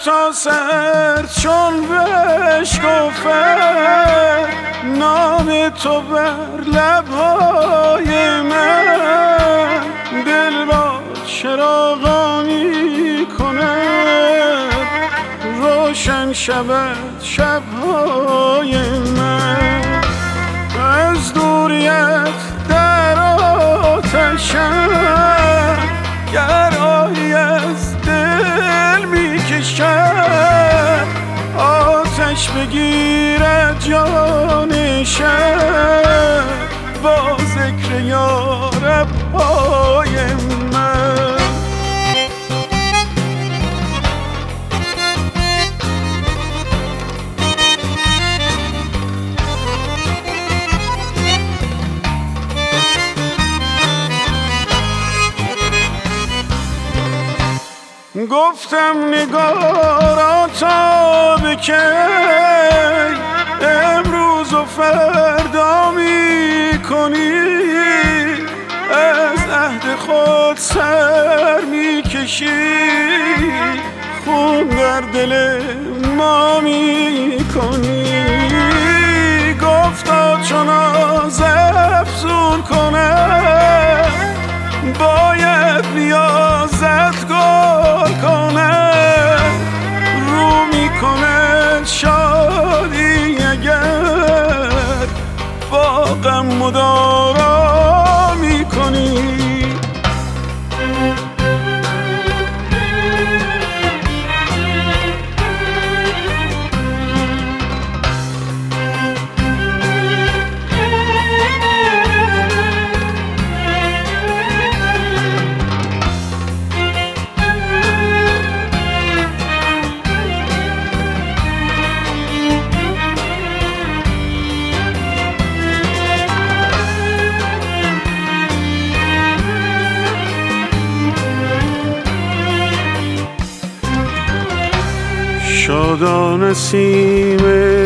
تا سر چون بشکفه نام تو بر لبهای من، دل را چراغانی کند روشن شود شبهای من. از دوریت در آتشم گرایی از دل میکشد، آتش بگیرد جان شب با ذکر یارب های من. گفتم نگارا تا به کی امروز و فردا می کنی، از عهد خود سر می کشی، خون در دل ما می کنی. گفتا چون آز افزون کنه باید نیازت گل کنه، رو میکنه شادی اگر با غم مدارا میکنی. شادا نسیم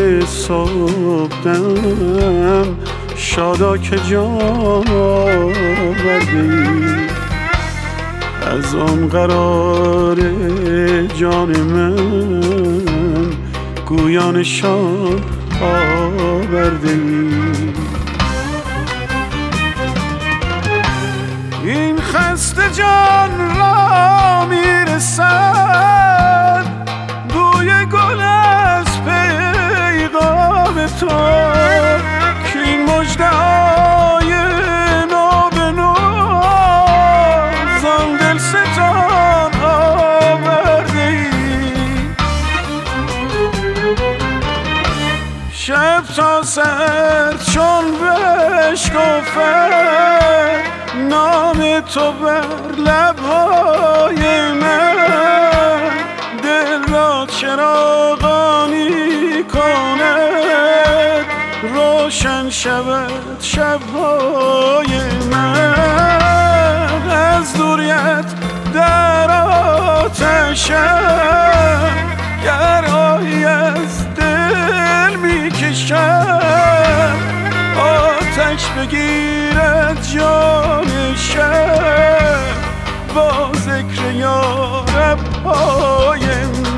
صبحدم، شادا که جان آوردی، از آن قرار جان من گویا نشان آوردی. این خسته جان را میرسد بوی گل از پیغام تو، که این مژده های نو به نو زان دل ستان آورده ای. شب تا سر چون بشکفه نام تو بر لبهای من، دل را چراغانی کند روشن شود شبهای من. از دوریت در آتشم گرایی از دل میکشم، آتش بگیرد جان شب با ذکر یارب های من.